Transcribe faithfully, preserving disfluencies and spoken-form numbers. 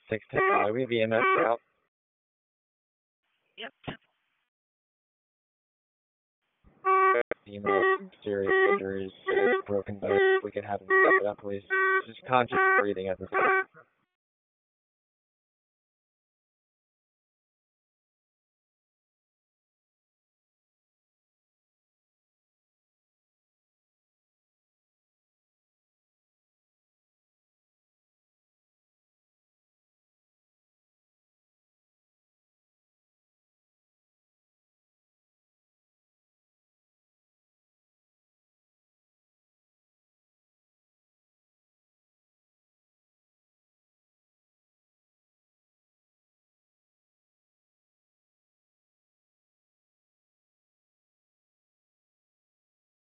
six ten, uh, we have E M S out. Yep. E M S, serious injuries, broken bones. We can have him step it up, please. Just conscious breathing at this time.